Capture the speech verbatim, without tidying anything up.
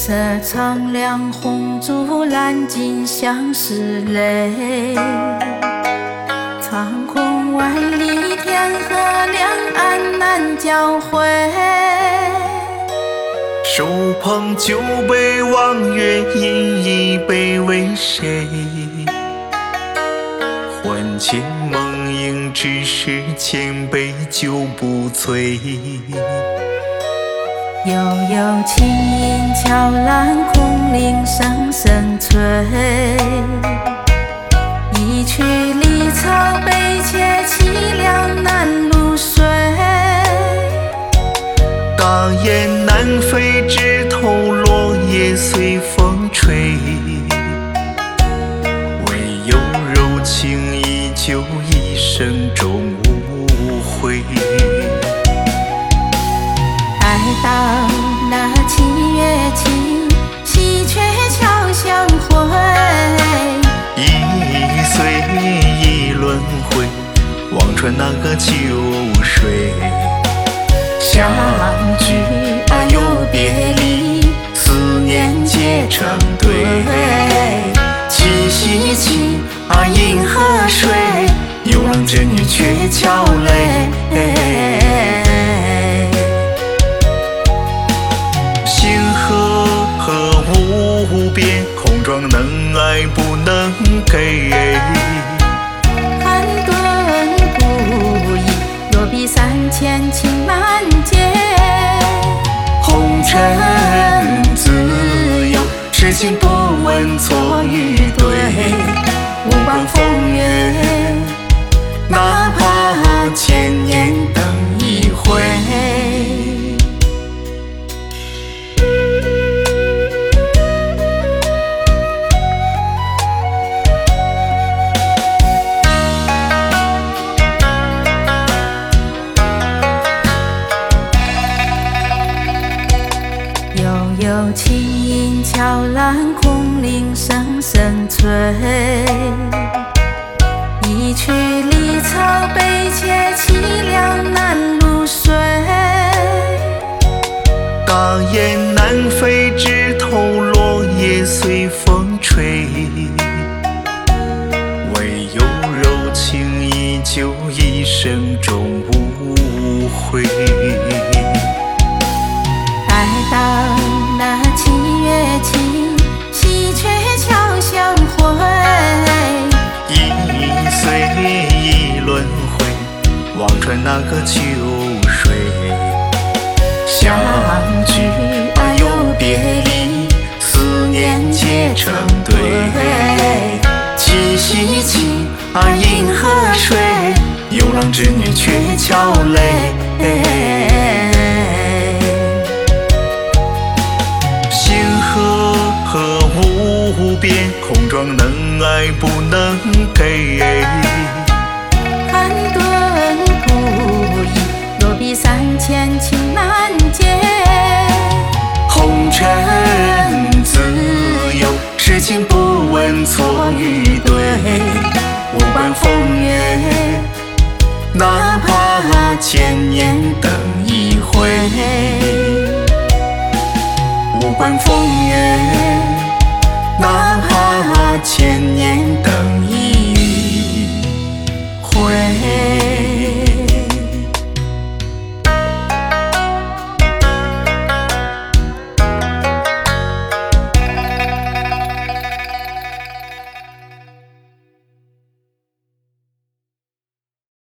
色苍凉，红烛蓝尽相思泪。苍空万里，天河两岸难交汇。 手捧酒杯望月，饮一杯为谁？魂牵梦萦，只是千杯酒不醉。 悠悠琴音悄然，空灵声声催。一曲离骚，悲切凄凉难入睡。 大雁南飞，枝头落叶随风吹。唯有柔情依旧，一生终无悔。 待到那七月晴，喜鹊桥相会。 一岁一轮回，望穿那个秋水。相聚啊又别离，思念结成对。七夕情啊银河水，幽郎织女鹊桥泪。星河河无边，空庄能爱不能给。 寒顿不已，若比三千情难解。 红尘自由，痴情不问错与对。无关风月，哪怕千年等一回。 悠悠琴音悄然，空灵声声催。一曲离骚，悲切凄凉难入睡。 大雁南飞，枝头落叶随风吹。唯有柔情依旧，一生终无悔。 待到那七月晴，喜鹊桥相会。 一岁一轮回，望穿那个秋水。相聚啊又别离，思念结成对。七夕情啊银河水，幽郎织女鹊桥泪。星河河无边，空庄能爱不能给。 寒顿不已，若比三千情难解。 红尘自由，痴情不问错与对。无关风月，哪怕千年等一回。无关风月，哪怕千